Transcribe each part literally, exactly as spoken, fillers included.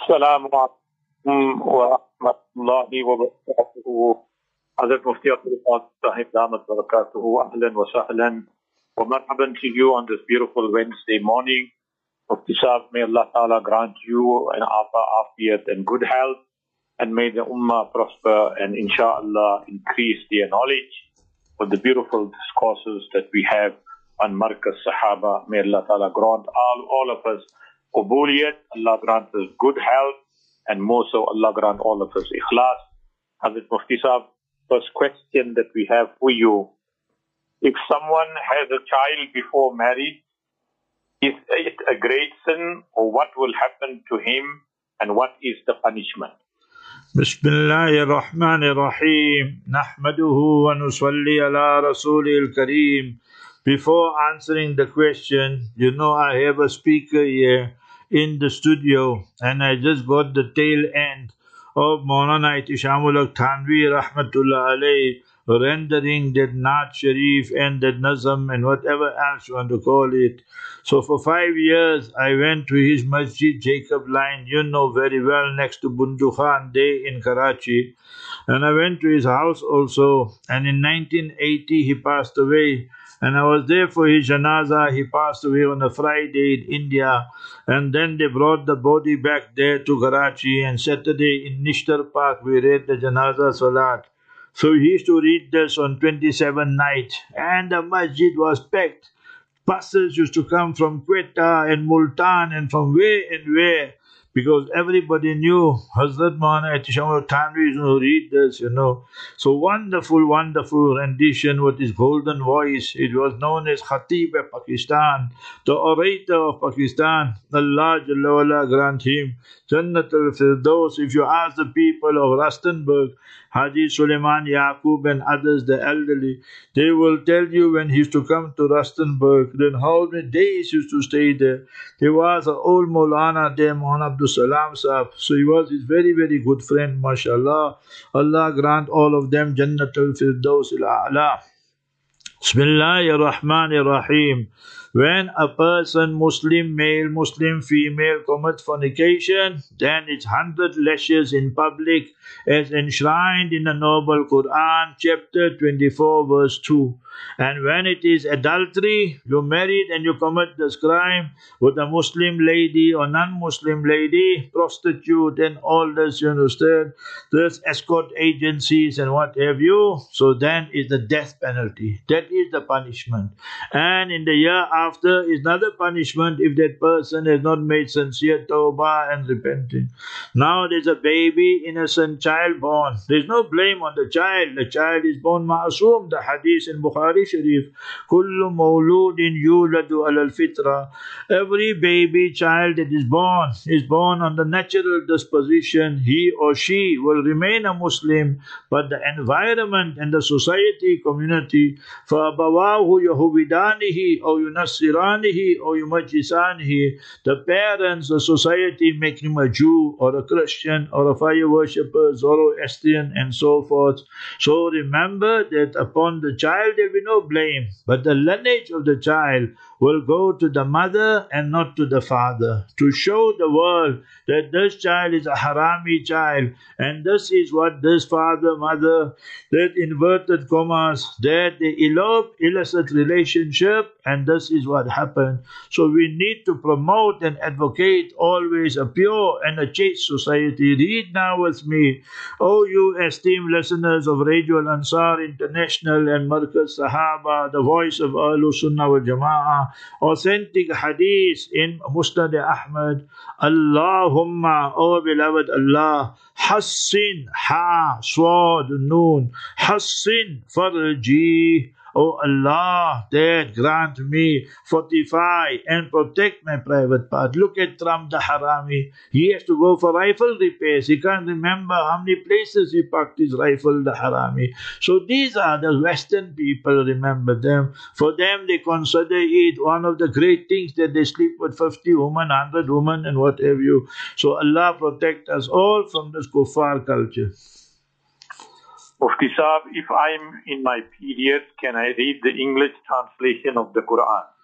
Assalamu alaikum wa rahmatullahi wa barakatuhu. Hazrat Mufti Abdul Qadir Sahib Damat Barakatuhu, ahlan wa sahlan wa marhaban to you on this beautiful Wednesday morning. Mufti Sahib, may Allah Ta'ala grant you an afa, afiyat and good health, and may the ummah prosper and inshallah increase their knowledge with the beautiful discourses that we have on Markaz Sahaba. May Allah Ta'ala grant all, all of us Qubuliyat, Allah grant us good health, and more so Allah grant all of us ikhlas. Hazrat Mufti Sahib, first question that we have for you: if someone has a child before marriage, is it a great sin, or what will happen to him, and what is the punishment? Bismillahir Rahmanir Rahim. Nahmaduhu wa nusalli ala Rasulil Kareem. Before answering the question, you know I have a speaker here in the studio, and I just got the tail end of Maulana Ihtishamul Haq Thanvi Rahmatullah Alayhi rendering that Naat Sharif and that Nazam and whatever else you want to call it. So for five years I went to his Masjid Jacob Line, you know very well, next to Bundu Khan Day in Karachi, and I went to his house also, and in nineteen eighty he passed away. And I was there for his janazah. He passed away on a Friday in India. And then they brought the body back there to Karachi. And Saturday in Nishtar Park, we read the janazah salat. So he used to read this on twenty-seven night. And the masjid was packed. Buses used to come from Quetta and Multan and from where and where. Because everybody knew Hazrat Maulana Ihtishamul Haq Thanvi is going to read this, you know. So wonderful, wonderful rendition with his golden voice. It was known as Khatib of Pakistan, the orator of Pakistan. Allah Jalla wala grant him Jannatul Firdaus. If you ask the people of Rustenburg, Haji Suleiman Yaqub and others, the elderly, they will tell you when he used to come to Rustenburg, then how many days he used to stay there. There was an old Maulana there, Maulana Abdul Salam Sahib. So he was his very, very good friend, mashallah. Allah grant all of them Jannatul Firdaus al-A'la. Bismillahir Rahmanir Rahim. When a person, Muslim male, Muslim female, commits fornication, then it's hundred lashes in public, as enshrined in the Noble Quran, chapter twenty-four, verse two. And when it is adultery, you're married and you commit this crime with a Muslim lady or non-Muslim lady, prostitute and all this, you understand, there's escort agencies and what have you, so then is the death penalty. That is the punishment. And in the year after is another punishment if that person has not made sincere tawbah and repenting. Now there's a baby, innocent child born. There's no blame on the child. The child is born ma'asum. The hadith in Bukhari Sharif, Kullu mawludin yuladu alal fitra. Every baby child that is born is born on the natural disposition. He or she will remain a Muslim, but the environment and the society, community, for abawahu yahuvidanihi or yunassiranihi or yumajisanihi, the parents, the society make him a Jew or a Christian or a fire worshipper, Zoroastrian and so forth. So remember that upon the child there will be no blame, but the lineage of the child will go to the mother and not to the father, to show the world that this child is a harami child, and this is what this father, mother, that inverted commas, that they elope, illicit relationship, and this is what happened. So we need to promote and advocate always a pure and a chaste society. Read now with me, O you esteemed listeners of Radio Al-Ansar International and Markaz Sahaba, the voice of Ahlul Sunnah wal Jama'ah, authentic hadith in Musnad Ahmad. Allahumma, O beloved Allah, Hassin, Ha, Swad, Noon, Hassin, Farji. O Allah, that grant me, fortify and protect my private part. Look at Trump the Harami. He has to go for rifle repairs. He can't remember how many places he parked his rifle, the Harami. So these are the Western people, remember them. For them, they consider it one of the great things that they sleep with fifty women, one hundred women and what have you. So Allah protect us all from this kuffar culture. Mufti Sahib, if I'm in my period, can I read the English translation of the Quran?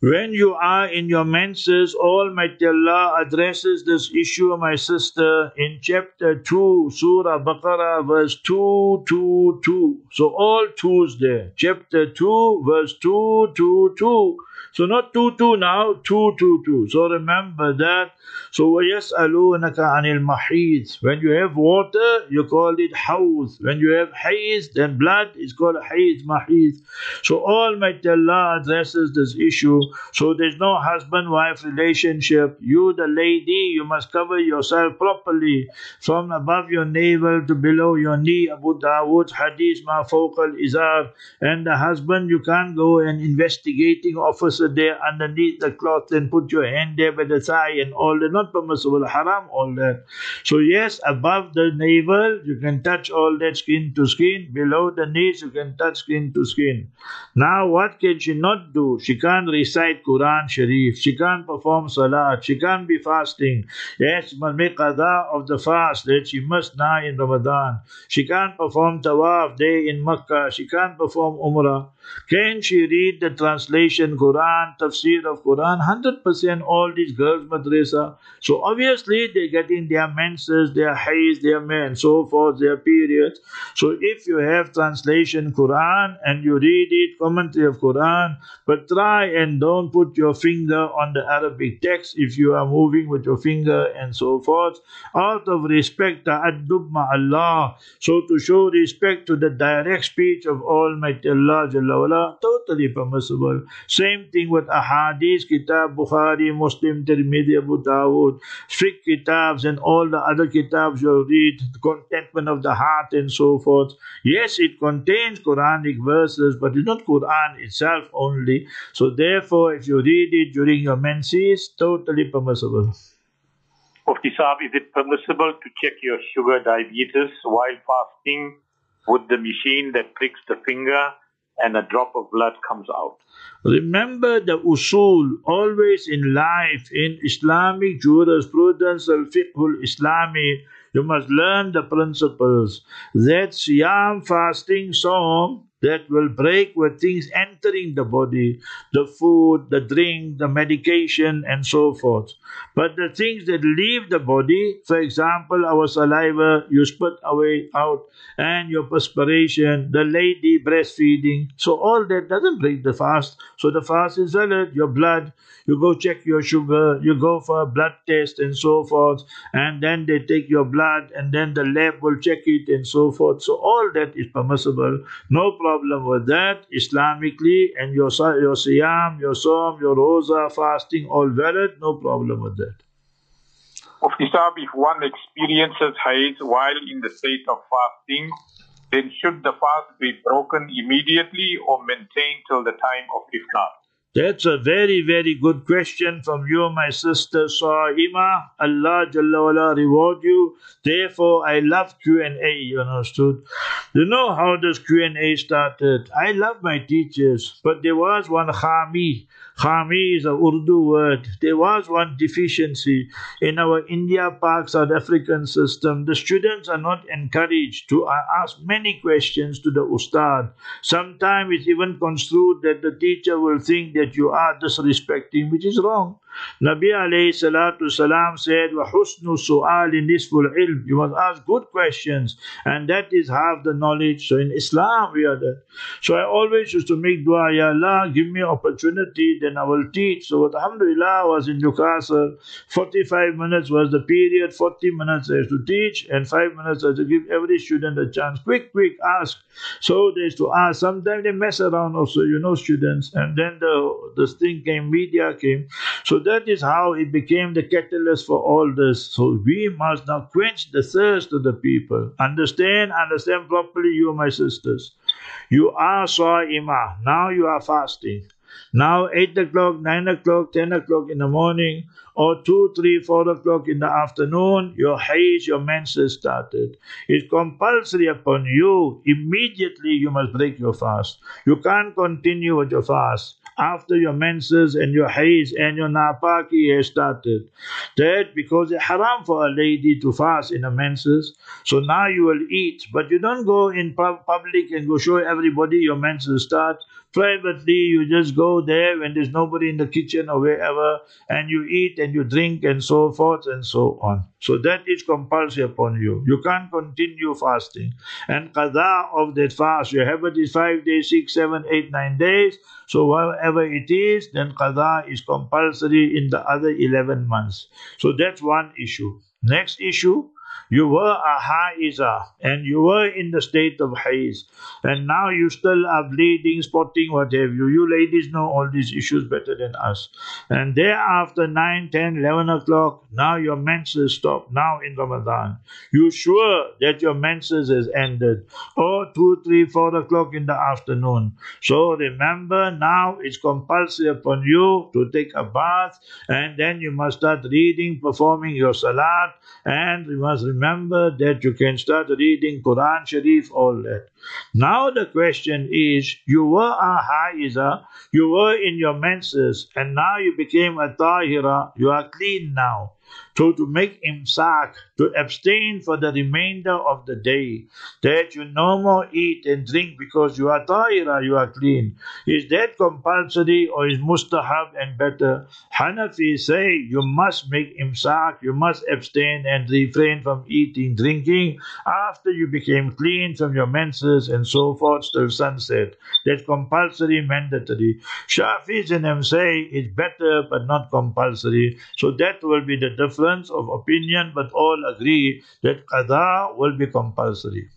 When you are in your menses, Almighty Allah addresses this issue, my sister, in chapter two, Surah Baqarah, verse two two two. So all twos there. Chapter two, verse two two two. So not two two now, two two two. So remember that. So وَيَسْأَلُونَكَ عَنِ الْمَحِيضِ. When you have water, you call it hawz. When you have hayz, then blood is called hayz, mahid. So Almighty Allah addresses this issue. So there's no husband-wife relationship. You, the lady, you must cover yourself properly from above your navel to below your knee. Abu Dawood hadith ma fawq al-izar. And the husband, you can't go an investigating officer there underneath the cloth and put your hand there by the thigh and all that. Not permissible, haram, all that. So yes, above the navel, you can touch all that skin to skin. Below the knees, you can touch skin to skin. Now, what can she not do? She can't recite Quran Sharif. She can't perform Salat. She can't be fasting. Yes, she must make qada of the fast that she must now in Ramadan. She can't perform Tawaf day in Makkah. She can't perform Umrah. Can she read the translation Quran, tafsir of Quran? one hundred percent all these girls madrasa. So obviously they're getting their menses, their hayz, their men, so forth, their periods. So if you have translation Quran and you read it, commentary of Quran, but try and don't put your finger on the Arabic text if you are moving with your finger and so forth. Out of respect, ta'addub ma'Allah. So to show respect to the direct speech of Almighty Allah Jalla wala, totally permissible. Same thing with ahadith, kitab, Bukhari, Muslim, Tirmidhi, Abu Dawud, fiqh kitabs and all the other kitabs you read, the contentment of the heart and so forth. Yes, it contains Quranic verses, but it's not Quran itself only. So therefore, if you read it during your menses, totally permissible. Mufti Saab, is it permissible to check your sugar diabetes while fasting with the machine that pricks the finger and a drop of blood comes out? Remember the usul, always in life, in Islamic jurisprudence, al-fiqhul Islami, you must learn the principles that siyam, fasting, saum, that will break with things entering the body, the food, the drink, the medication, and so forth. But the things that leave the body, for example, our saliva, you spit away out, and your perspiration, the lady breastfeeding, so all that doesn't break the fast. So the fast is valid. Your blood, you go check your sugar, you go for a blood test and so forth, and then they take your blood, and then the lab will check it and so forth. So all that is permissible. No problem with that, Islamically, and your, your siyam, your som, your roza, fasting, all valid, no problem with that. Mufti Saab, if one experiences hayz while in the state of fasting, then should the fast be broken immediately or maintained till the time of iftar? That's a very, very good question from you, my sister Saima. Allah Jalla wala reward you. Therefore, I love Q and A, you understood? You know how this Q and A started? I love my teachers, but there was one khami. Khami is a Urdu word. There was one deficiency in our India-Pak South African system. The students are not encouraged to ask many questions to the ustad. Sometimes it's even construed that the teacher will think that you are disrespecting, which is wrong. Nabi alayhi salatu salam said, وَحُسْنُ السُّؤَالِ نِصْفُ الْعِلْمِ. You must ask good questions, and that is half the knowledge. So in Islam, we are that. So I always used to make dua, Ya Allah, give me opportunity, then I will teach. So alhamdulillah, I was in Newcastle. forty-five minutes was the period, forty minutes I used to teach, and five minutes I used to give every student a chance. Quick, quick, ask. So they used to ask. Sometimes they mess around also, you know, students. And then the this thing came, media came. So that is how it became the catalyst for all this. So we must now quench the thirst of the people. Understand, understand properly, you my sisters. You are Sa'imah. Now you are fasting. Now eight o'clock, nine o'clock, ten o'clock in the morning, or two, three, four o'clock in the afternoon, your hayz, your menses started. It's compulsory upon you. Immediately you must break your fast. You can't continue with your fast after your menses and your hayz and your napaki has started. That because it's haram for a lady to fast in a menses. So now you will eat, but you don't go in public and go show everybody your menses start. privately, you just go there when there's nobody in the kitchen or wherever, and you eat and you drink and so forth and so on. So that is compulsory upon you. You can't continue fasting. And qada of that fast, you have it is five days, six, seven, eight, nine days. So whatever it is, then qada is compulsory in the other eleven months. So that's one issue. Next issue, you were a haiza and you were in the state of haiz, and now you still are bleeding, spotting, what have you. You ladies know all these issues better than us. And thereafter nine, ten, eleven o'clock, now your menses stop. Now in Ramadan, you sure that your menses has ended. Or two, three, four o'clock in the afternoon. So remember, now it's compulsory upon you to take a bath, and then you must start reading, performing your salat, and you must remember that you can start reading Quran Sharif, all that. Now the question is, you were a haiza, you were in your menses, and now you became a tahira, you are clean now. So to make imsak, to abstain for the remainder of the day, that you no more eat and drink because you are tahira, you are clean. Is that compulsory or is mustahab and better? Hanafi say you must make imsak, you must abstain and refrain from eating, drinking after you became clean from your menses and so forth till sunset. That's compulsory, mandatory. Shafis and them say it's better but not compulsory. So that will be the difference of opinion, but all agree that qada will be compulsory.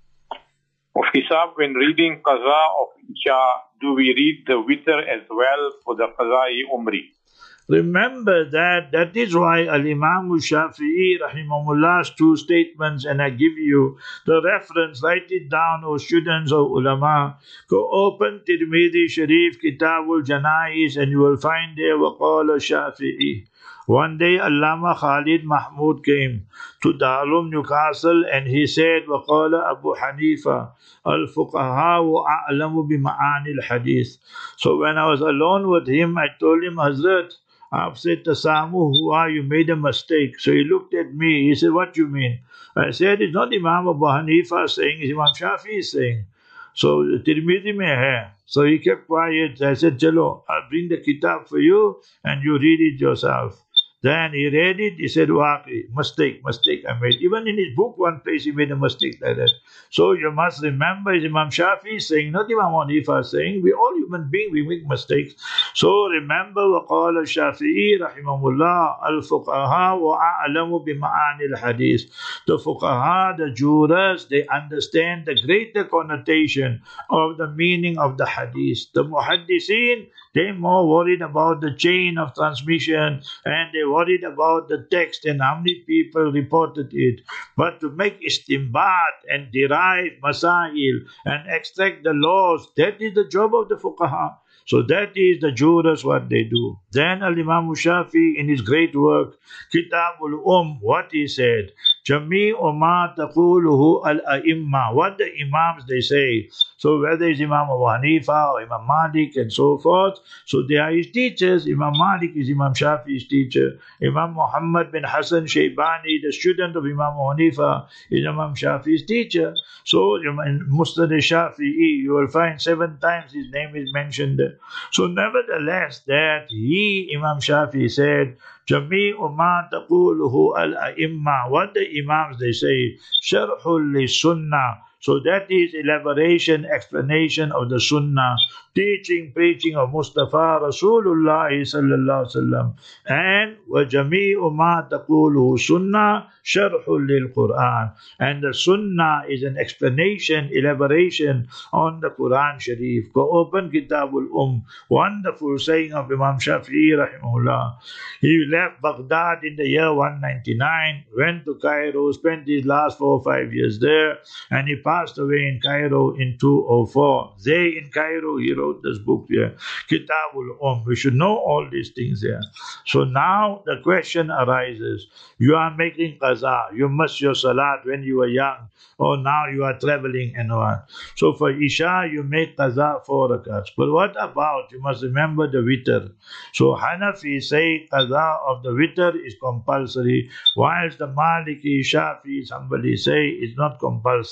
Mufti Saab, when reading qaza of Isha, do we read the witr as well for the qaza-i umri? Remember that, that is why Al-Imam Shafi'i rahimahullah's two statements, and I give you the reference, write it down, O students of ulama. Go open Tirmidhi Sharif, Kitabul Janais, and you will find there waqala Shafi'i. One day Allama Khalid Mahmood came to Darul Newcastle and he said, waqala Abu Hanifa, al-fuqaha a'lamu bi-ma'ani al-hadith. So when I was alone with him, I told him, Hazrat, I've said tasamu huwa, you made a mistake. So he looked at me, he said, what do you mean? I said, it's not Imam Abu Hanifa saying, it's Imam Shafi saying. So Tirmidhi mein hai. So he kept quiet. I said, chalo, I'll bring the kitab for you and you read it yourself. Then he read it, he said, Waqi, mistake, mistake I made. Even in his book, one place he made a mistake like that. So you must remember, it's Imam Shafi saying, not Imam Hanifa saying, we all human beings, we make mistakes. So remember, وقال الشافعي رحمه الله, الفقهاء وأعلم بمعاني الحديث. The fuqaha, the jurors, they understand the greater connotation of the meaning of the hadith. The muhaddiseen, they're more worried about the chain of transmission, and they worried about the text and how many people reported it. But to make istimbat and derive masail and extract the laws, that is the job of the fuqaha. So that is the jurors what they do. Then Al-Imam Shafi in his great work, Kitabul Um, what he said, Jami'u ma taquluhu al-a'imma, what the imams they say. So whether it's Imam Abu Hanifa or Imam Malik and so forth, so they are his teachers. Imam Malik is Imam Shafi's teacher. Imam Muhammad bin Hassan Shaybani, the student of Imam Abu Hanifa, is Imam Shafi's teacher. So in Musnad al-Shafi'i, you will find seven times his name is mentioned there. So nevertheless, that he, Imam Shafi said, Jami'u ma taquluhu al-a'imma, what the imams they say, sharhul li sunnah. So that is elaboration, explanation of the sunnah, teaching, preaching of Mustafa Rasulullah sallallahu alaihi wasallam. And وَجَمِيعُ مَا تَقُولُهُ sunnah sharhul lil Quran. And the sunnah is an explanation, elaboration on the Quran Sharif. Go open Kitabul Um, wonderful saying of Imam Shafi'i rahimahullah. He left Baghdad in the year one ninety-nine, went to Cairo, spent his last four or five years there, and he passed away in Cairo in two oh four. There in Cairo, he wrote this book here, Kitabul Um. We should know all these things here. So now the question arises, you are making qaza, you missed your salat when you were young, or now you are traveling and what. So for Isha, you make qaza four rakats. But what about, you must remember the witr. So Hanafi say qaza of the witr is compulsory, whilst the Maliki, Shafi, somebody say it's not compulsory.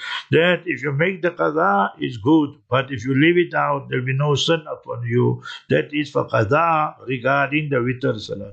that if you make the qada, it's good, but if you leave it out, there will be no sin upon you. That is for qada regarding the witr salat.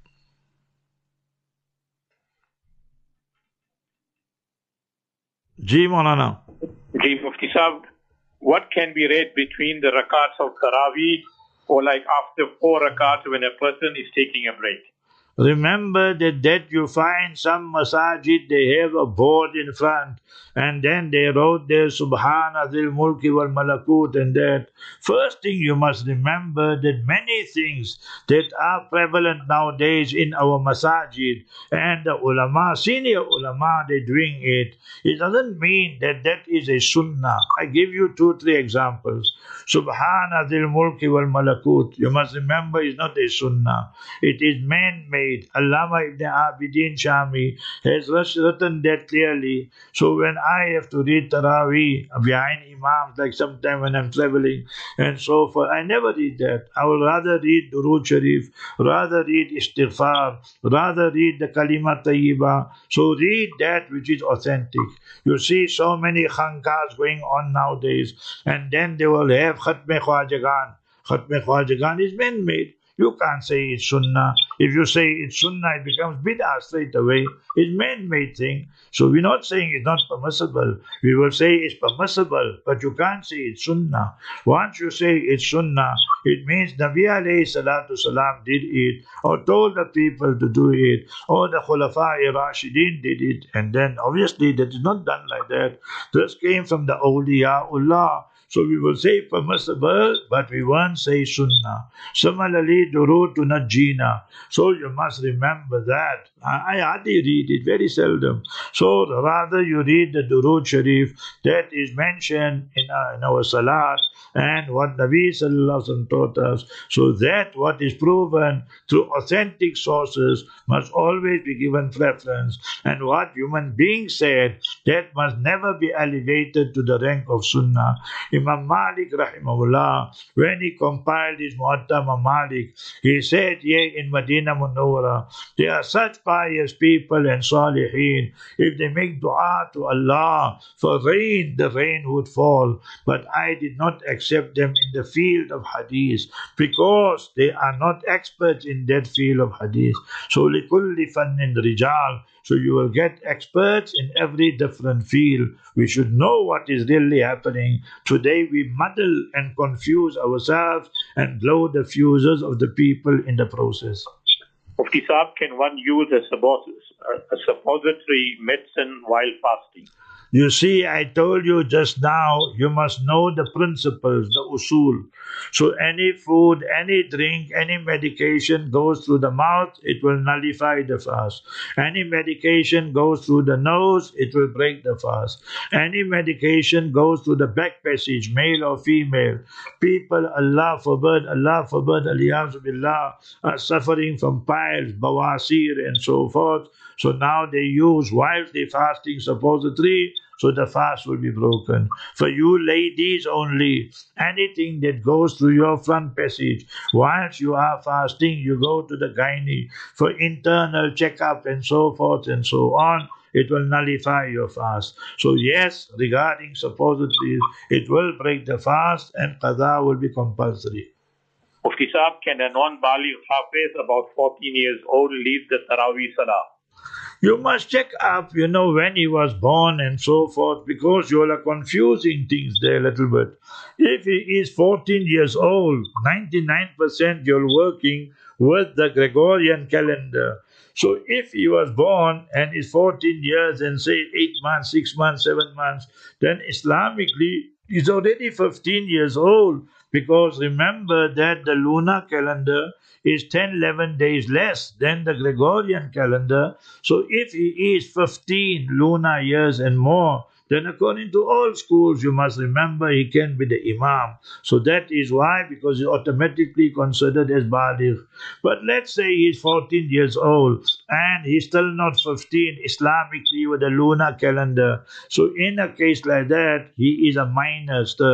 Ji Maulana. Ji Mufti Sahib, what can be read between the rakats of Taraweeh or like after four rakats when a person is taking a break? Remember that, that you find some masajid, they have a board in front and then they wrote there Subhana Dhil Mulki wal Malakut and that. First thing you must remember that many things that are prevalent nowadays in our masajid and the ulama, senior ulama, they're doing it. It doesn't mean that that is a sunnah. I give you two, three examples. Subhana Dhil Mulki wal Malakut. You must remember it's not a sunnah. It is man-made. Allama Ibn Abidin Shami has written that clearly. So when I have to read Taraweeh behind Imams, like sometime when I'm traveling and so forth, I never read that. I will rather read Durood Sharif, rather read Istighfar, rather read the Kalima Tayyiba. So read that which is authentic. You see so many khankas going on nowadays, and then they will have Khatme Khwajagan. Khatme Khwajagan is man-made. You can't say it's sunnah. If you say it's sunnah, it becomes bid'ah straight away. It's man-made thing. So we're not saying it's not permissible. We will say it's permissible, but you can't say it's sunnah. Once you say it's sunnah, it means Nabi alayhi salatu salam did it, or told the people to do it, or the Khulafa'i Rashidin did it, and then obviously that is not done like that. This came from the awliyaullah. So we will say permissible, but we won't say sunnah. Similarly, durood to najjina. So you must remember that. I hardly read it, very seldom. So rather you read the durood sharif that is mentioned in our, in our salat and what Nabi Sallallahu Alaihi Wasallam taught us. So that what is proven through authentic sources must always be given preference. And what human beings said, that must never be elevated to the rank of sunnah. Imam Malik rahimahullah, when he compiled his Muwatta Malik, he said here in Medina Munawwara, there are such pious people and salihin. If they make dua to Allah for rain, the rain would fall. But I did not accept them in the field of hadith because they are not experts in that field of hadith. So likulli fannin rijal. So you will get experts in every different field. We should know what is really happening. Today we muddle and confuse ourselves and blow the fuses of the people in the process. Mufti Saab, can one use a, suppos- a suppository medicine while fasting? You see, I told you just now, you must know the principles, the usul. So any food, any drink, any medication goes through the mouth, it will nullify the fast. Any medication goes through the nose, it will break the fast. Any medication goes through the back passage, male or female. People, Allah forbid, Allah forbid, aliyazu billah, are suffering from piles, bawasir and so forth. So now they use whilst they fasting suppository, so the fast will be broken. For you ladies only, anything that goes through your front passage, whilst you are fasting, you go to the gynae for internal checkup and so forth and so on, it will nullify your fast. So yes, regarding suppositories, it will break the fast and qada will be compulsory. Mufti Saab, can a non-baligh hafiz about fourteen years old lead the Taraweeh Salah? You must check up, you know, when he was born and so forth, because you are confusing things there a little bit. If he is fourteen years old, ninety-nine percent you're working with the Gregorian calendar. So if he was born and is fourteen years and say eight months, six months, seven months, then Islamically he's already fifteen years old. Because remember that the lunar calendar is ten, eleven days less than the Gregorian calendar. So if he is fifteen lunar years and more, then according to all schools, you must remember he can be the imam. So that is why, because he's automatically considered as baligh. But let's say he's fourteen years old and he's still not fifteen Islamically with the lunar calendar. So in a case like that, he is a minor still.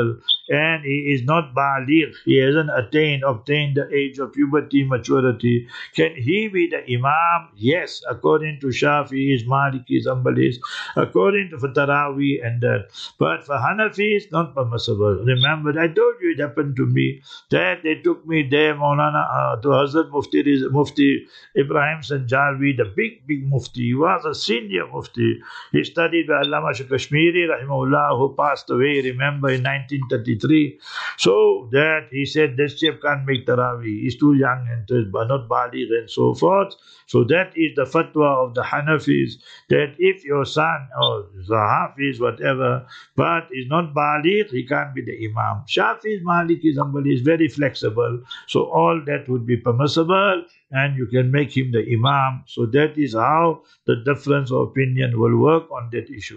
and he is not baligh, he hasn't attained, obtained the age of puberty, maturity, can he be the Imam? Yes, according to Shafi'is, Malikis, Hanbalis, according to Fatarawi and that. But for Hanafis, not permissible. Remember, I told you it happened to me, that they took me there, Maulana, uh, to Hazrat Mufti, Mufti Ibrahim Sanjalvi, the big, big Mufti. He was a senior Mufti. He studied by Allama Shah Kashmiri, rahimahullah, who passed away, remember, in nineteen thirty-three. So that he said, this chap can't make Taraweeh. He's too young and not baligh and so forth. So that is the fatwa of the Hanafis, that if your son or the Hafiz, whatever, but is not baligh, he can't be the Imam. Shafi's, Malikis, Hanbali is very flexible. So all that would be permissible and you can make him the Imam. So that is how the difference of opinion will work on that issue.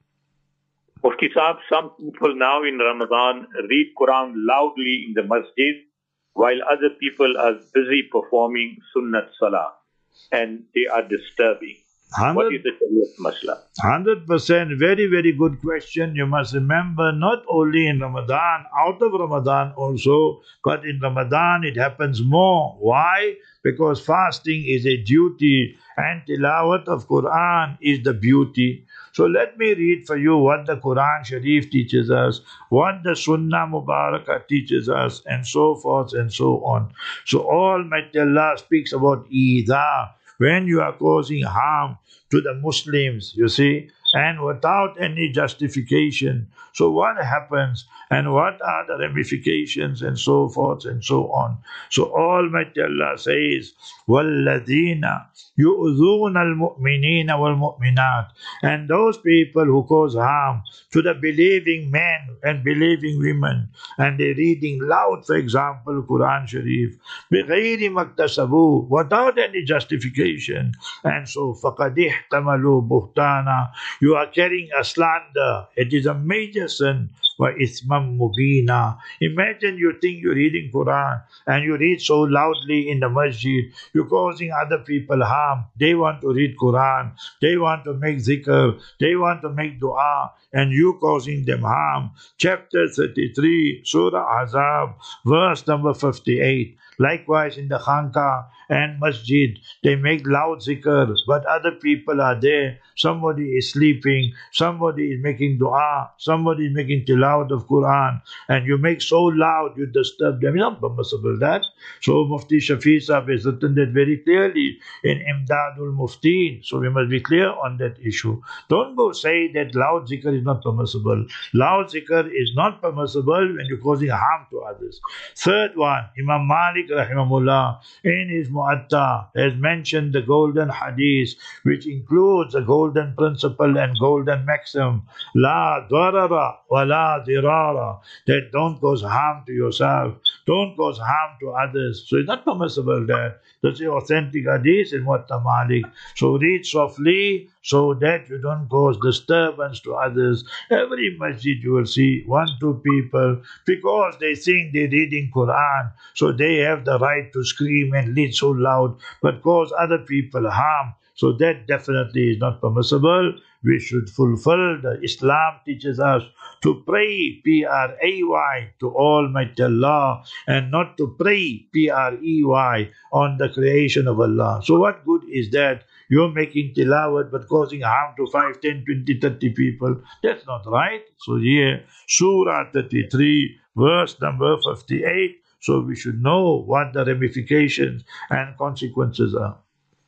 Mufti Saab, some people now in Ramadan read Quran loudly in the masjid while other people are busy performing Sunnat Salah and they are disturbing. What is the Shariat Masla? one hundred percent, very, very good question. You must remember, not only in Ramadan, out of Ramadan also, but in Ramadan it happens more. Why? Because fasting is a duty and tilawat of Quran is the beauty. So let me read for you what the Quran Sharif teaches us, what the Sunnah Mubarakah teaches us, and so forth and so on. So Almighty Allah speaks about Eidha, when you are causing harm to the Muslims, you see, and without any justification. So what happens and what are the ramifications and so forth and so on. So Almighty Allah says, وَالَّذِينَ يُؤْذُونَ الْمُؤْمِنِينَ وَالْمُؤْمِنَاتِ, and those people who cause harm to the believing men and believing women, and they're reading loud, for example, Quran Sharif, بِغَيْرِ مَكْتَسَبُوا, without any justification, and so فَقَدْ احْتَمَلُوا بُهْتَانًا, you are carrying a slander. It is a major sin. وَإِثْمًا مُبِينًا. Imagine you think you're reading Quran and you read so loudly in the masjid, you're causing other people harm. They want to read Quran, they want to make zikr, they want to make dua, and you causing them harm. Chapter thirty-three, Surah Ahzab, verse number fifty-eight. Likewise in the Khanqa and Masjid, they make loud zikr, but other people are there. Somebody is sleeping, somebody is making dua, somebody is making tilawat of Quran, and you make so loud, you disturb them. It's not permissible that. So Mufti Shafi Sahib has written that very clearly in Imdadul Muftiin. So we must be clear on that issue. Don't go say that loud zikr is not permissible. Loud zikr is not permissible when you're causing harm to others. Third one, Imam Malik rahimahullah in his Mu'atta has mentioned the golden hadith, which includes the golden principle and golden maxim, La darara wa la dirara, that don't cause harm to yourself, don't cause harm to others. So it's not permissible that. That's the authentic hadith in Mu'atta Malik. So read softly so that you don't cause disturbance to others. Every masjid you will see one, two people, because they think they're reading Quran, so they have the right to scream and read so loud, but cause other people harm. So that definitely is not permissible. We should fulfill the Islam teaches us to pray, P R A Y, to Almighty Allah, and not to pray, P R E Y, on the creation of Allah. So what good is that? You're making tilawat but causing harm to five, ten, twenty, thirty people. That's not right. So here, Surah thirty-three, verse number fifty-eight. So we should know what the ramifications and consequences are.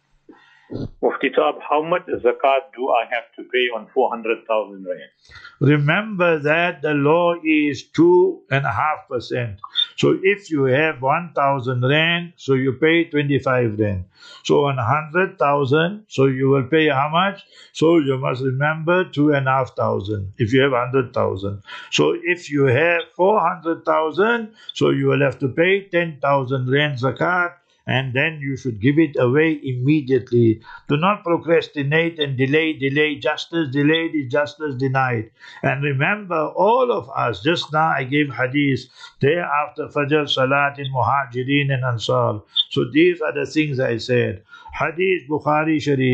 Mufti Saab, how much zakat do I have to pay on four hundred thousand rand? Remember that the law is two and a half percent. So if you have one thousand rand, so you pay twenty-five rand. So on one hundred thousand, so you will pay how much? So you must remember two and a half thousand if you have one hundred thousand. So if you have four hundred thousand, so you will have to pay ten thousand rand zakat, and then you should give it away immediately. Do not procrastinate and delay, delay. Justice delayed is justice denied. And remember, all of us, just now I gave hadith, day after Fajr Salat in Muhajirin and Ansar. So these are the things I said. Hadith Bukhari Sharif.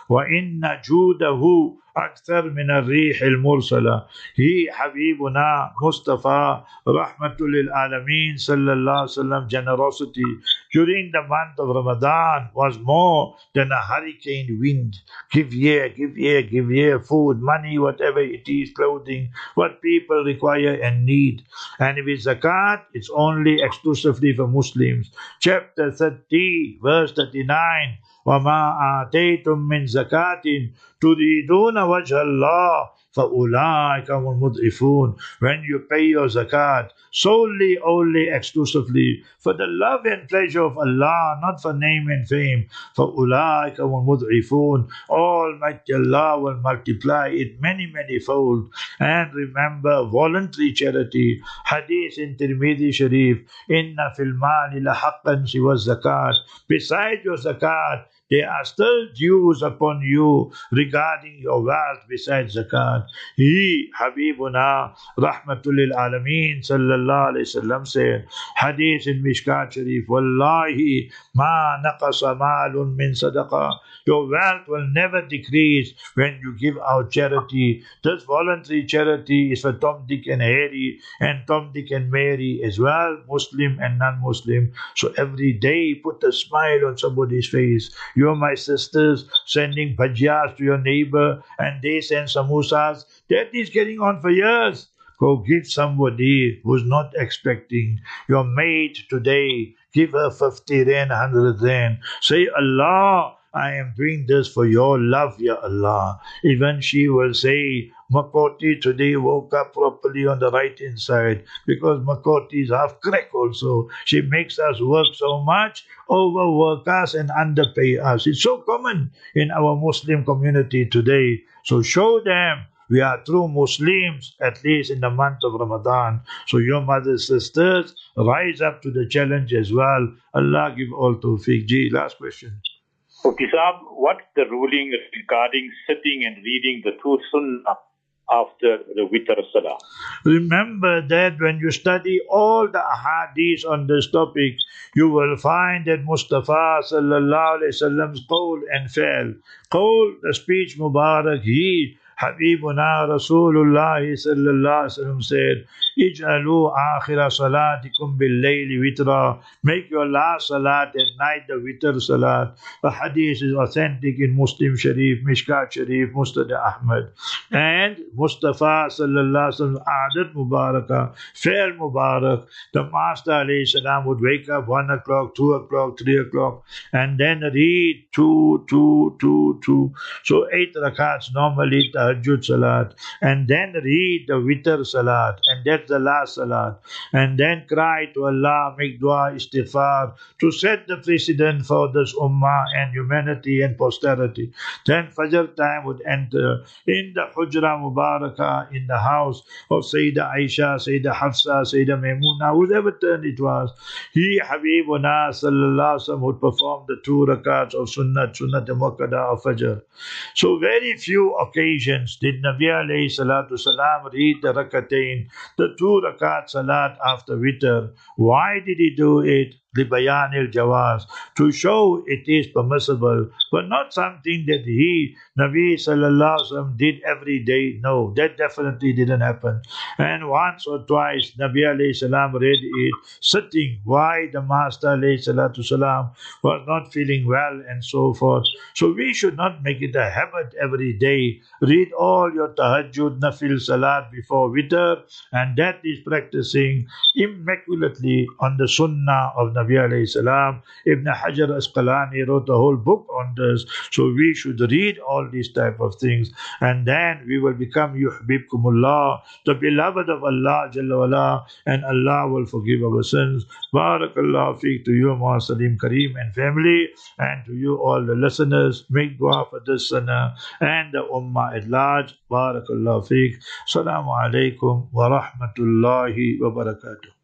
وَإِنَّ جُودَهُ أكثر من الريح المرسلة. He, Habibuna Mustafa Rahmatul lil Alameen Sallallahu Alaihi Wasallam, generosity during the month of Ramadan was more than a hurricane wind. Give here, give here, give here, food, money, whatever it is, clothing, what people require and need. And if it's zakat, it's only exclusively for Muslims. Chapter thirty, verse thirty-nine. وَمَا آتَيْتُم مِّن زَكَاةٍ تُرِيدُونَ وَجْهَ اللَّهِ فَأُولَٰئِكَ هُمُ الْمُضْعِفُونَ. When you pay your zakat solely, only, exclusively for the love and pleasure of Allah, not for name and fame, فَأُولَٰئِكَ هُمُ الْمُضْعِفُونَ. Almighty Allah will multiply it many, many fold. And remember, voluntary charity. Hadith in Tirmidhi Sharif, Inna fil mali la haqqan siwa zakat. Besides your zakat, there are still dues upon you regarding your wealth besides zakat. He, Habibuna, Rahmatul lil Alameen, Sallallahu Alaihi Wasallam said, Hadith in Mishkat Sharif, Wallahi, ma naqasa malun min sadaqah. Your wealth will never decrease when you give out charity. This voluntary charity is for Tom, Dick and Harry, and Tom, Dick and Mary as well, Muslim and non-Muslim. So every day put a smile on somebody's face. You, my sisters, sending bhajiyas to your neighbor and they send samosas. That is getting on for years. Go give somebody who's not expecting. Your maid today, give her fifty rand, one hundred rand. Say, Allah, I am doing this for your love, Ya Allah. Even she will say, Makoti today woke up properly on the right hand side, because Makoti is half crack also. She makes us work so much, overwork us and underpay us. It's so common in our Muslim community today. So show them we are true Muslims, at least in the month of Ramadan. So your mothers, sisters, rise up to the challenge as well. Allah give all tawfiq. Ji, last question. Okay, Saab, what's the ruling regarding sitting and reading the two sunnah after the witr salah? Remember that when you study all the ahadith on this topic, you will find that Mustafa Sallallahu Alaihi Wasallam's qawl and fail. Qawl, the speech Mubarak, he, Habibuna Rasulullah Sallallahu Alaihi Wasallam said, Ij'alu akhira salatikum bil-layli witra. Make your last salat at night the witr salat. The hadith is authentic in Muslim Sharif, Mishkat Sharif, Musnad Ahmad. And Mustafa Sallallahu Alaihi Wasallam Adat Mubarakah, fair Mubarak. The Master Alayhi Salam would wake up one o'clock, two o'clock, three o'clock, and then read two, two, two, two. So eight rakats normally tahajjud salat, and then read the witr salat, and that's the last salat, and then cry to Allah, make dua, istighfar, to set the precedent for this ummah and humanity and posterity. Then Fajr time would enter in the Hujra Mubarakah, in the house of Sayyidah Aisha, Sayyidah Hafsa, Sayyidah Maimuna, whoever turn it was. He, Habibuna Sallallahu Alaihi Wasallam, would perform the two rakats of Sunnat, Sunnat Muakkada of Fajr. So very few occasions did Nabi alayhi salatu salam read the rakatain, the two rakat salat after witr. Why did he do it? Libayan al-Jawaz, to show it is permissible, but not something that he, Nabi Sallallahu Alaihi Wasallam, did every day. No, that definitely didn't happen. And once or twice, Nabi Alayhi Salam read it sitting. Why? The Master Alayhi Salatu Salam was not feeling well and so forth. So we should not make it a habit every day. Read all your tahajjud, nafil salat before witr, and that is practicing immaculately on the sunnah of Nabi alayhi salam. Ibn Hajar Asqalani wrote a whole book on this. So we should read all these type of things, and then we will become yuhbibkumullah, the beloved of Allah Jalla wala, and Allah will forgive our sins. Barakallahu feek to you, Ma Salim Kareem and family, and to you all the listeners. Make dua for this sana and the ummah at large. Barakallahu feek. Assalamu alaikum wa rahmatullahi wa barakatuh.